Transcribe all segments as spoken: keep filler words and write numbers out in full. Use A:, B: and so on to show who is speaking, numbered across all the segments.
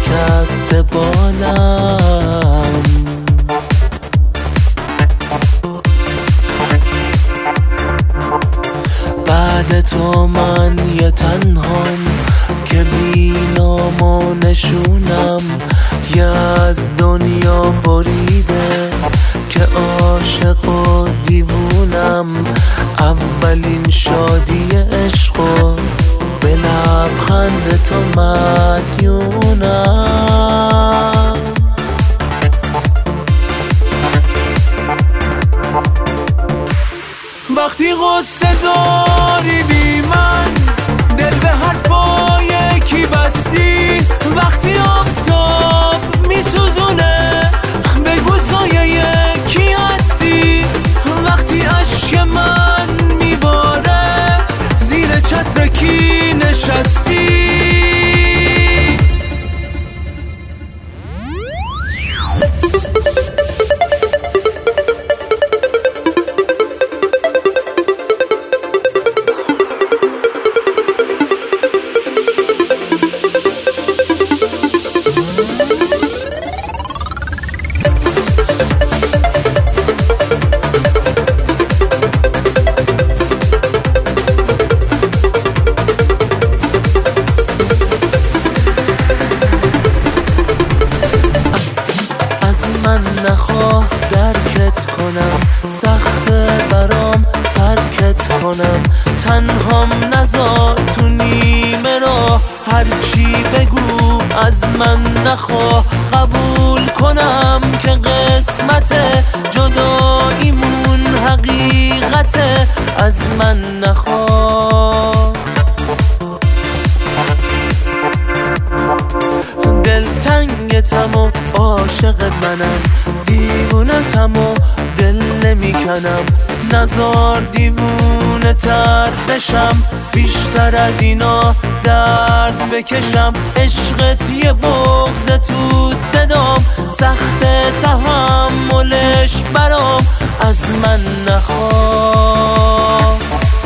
A: شکست بالم. بعد تو من یه تنهام که بی نام و نشونم، یه از دنیا بریده که عاشق و دیوونم. اولین شادی عشق و به لبخند تو مدیونم. وقتی غصه داری بی من، دل به حرفای کی بستی؟ وقتی آفتاب میسوزونه، بگو سایه کی هستی؟ وقتی عشق من میباره، زیر چتر کی نشستی؟ من نخواه درکت کنم، سخت برام ترکت کنم. تنهام نذار تو نیمه راه، هرچی بگو از من نخواه. قبول کنم که قسمته، جداییمون حقیقته. از من نخواه. دلتنگتم و عاشقت منم، دیوونتم و دل نمیکنم. نزار دیوونه تر بشم، بیشتر از اینا درد بکشم. عشقت یه بغض تو صدام، سخت تحملش برام. از من نخواه.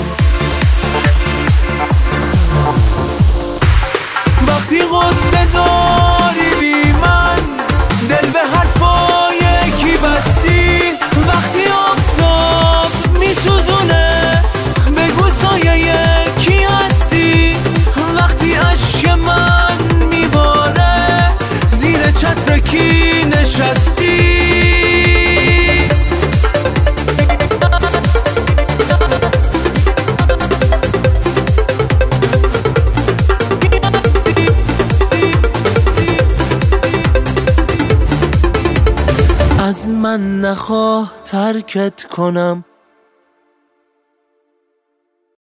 A: وقتی غصه داری بی من، دل به حرفای کی بستی؟ وقتی آفتاب میسوزونه، بگو سایه کی هستی؟ وقتی عشق من میباره، زیر چتر کی نشستی؟ از من نخواه ترکت کنم،